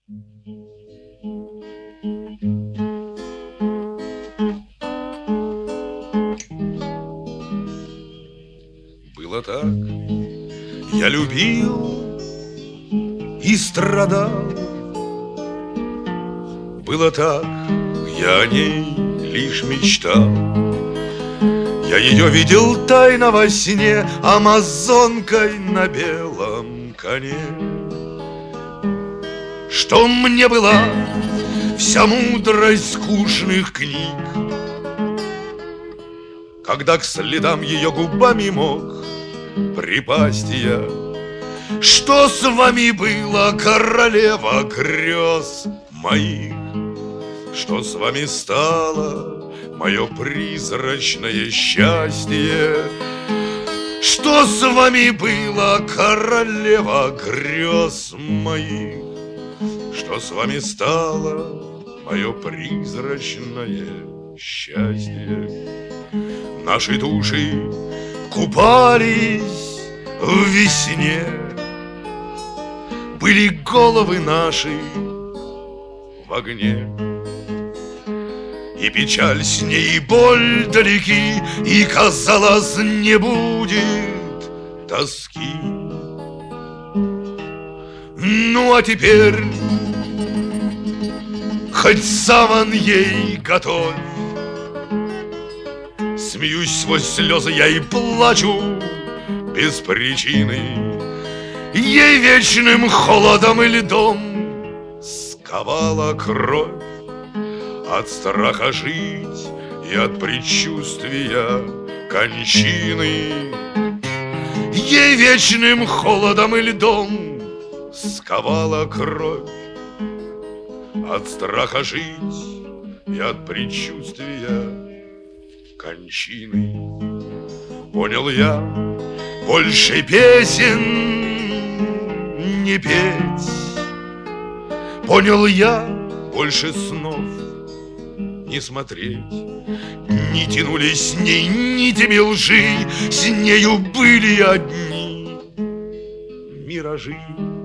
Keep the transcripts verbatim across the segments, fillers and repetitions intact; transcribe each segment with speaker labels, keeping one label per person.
Speaker 1: Было так, я любил и страдал. Было так, я о ней лишь мечтал. Я ее видел тайно во сне, амазонкой на белом коне. Что мне была вся мудрость скучных книг, когда к следам ее губами мог припасть я. Что с вами было, королева грез моих? Что с вами стало, мое призрачное счастье? Что с вами было, королева грез моих? Что с вами стало, мое призрачное счастье? Наши души купались в весне, были головы наши в огне. И печаль с ней, и боль далеки, и, казалось, не будет тоски. Ну, а теперь хоть саван ей готовь. Смеюсь сквозь слезы я и плачу без причины. Ей вечным холодом и льдом сковала кровь. От страха жить и от предчувствия кончины. Ей вечным холодом и льдом сковала кровь. От страха жить и от предчувствия кончины. Понял я, больше песен не петь. Понял я, больше снов не смотреть. Не тянулись с ней нитями лжи, с нею были одни миражи.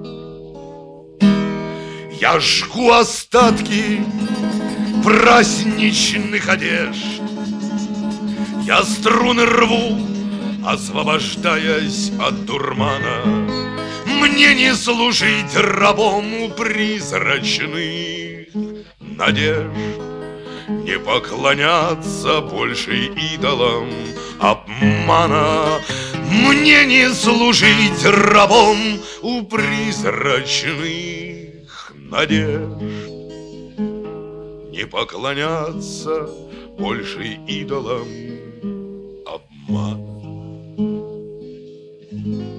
Speaker 1: Я жгу остатки праздничных одежд, я струны рву, освобождаясь от дурмана. Мне не служить рабом у призрачных надежд, не поклоняться больше идолам обмана. Мне не служить рабом у призрачных надежд, не поклоняться больше идолам обмана.